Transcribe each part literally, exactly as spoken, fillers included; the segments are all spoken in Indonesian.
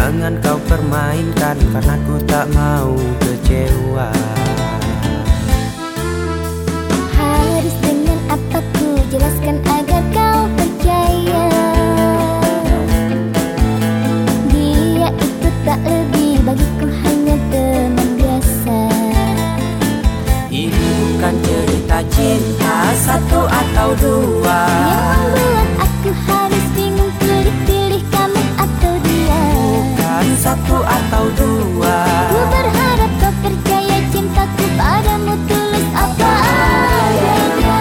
Jangan kau permainkan karena ku tak mau kecewa. Harus dengan apa ku jelaskan agar kau percaya. Dia itu tak lebih bagiku hanya teman biasa. Ini bukan cerita cinta satu atau dua Yang membuat aku harus bingung pilih-pilih kamu atau dia. Bukan satu atau dua. Ku berharap kau percaya cintaku padamu tulus apa adanya.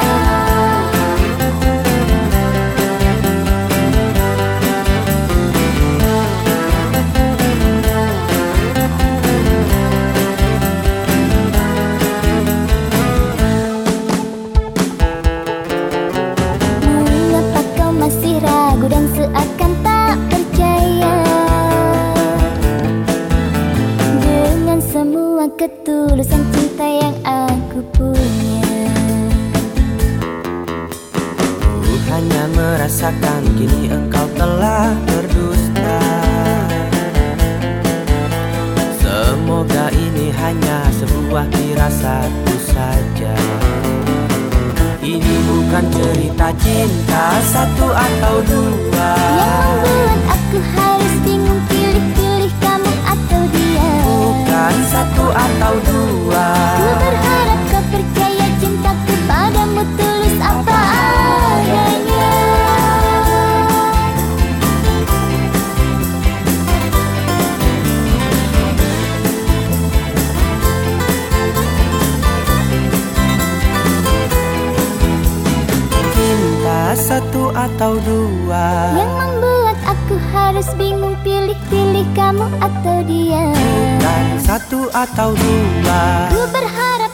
Mengapa kau masih ragu dan seakan tak percaya dengan semua ketulusan cinta yang aku punya? Ku hanya merasakan kini engkau telah berdusta. Semoga ini hanya sebuah firasatku saja. Ini bukan cerita cinta satu atau dua Yang membuat aku harus bingung pilih-pilih kamu atau dia. Bukan satu atau dua. Ku berharap kau percaya cintaku padamu tulus apa adanya. Cinta satu atau dua Yang membuat aku harus bingung pilih-pilih kamu atau dia. Bukan satu atau dua. Ku berharap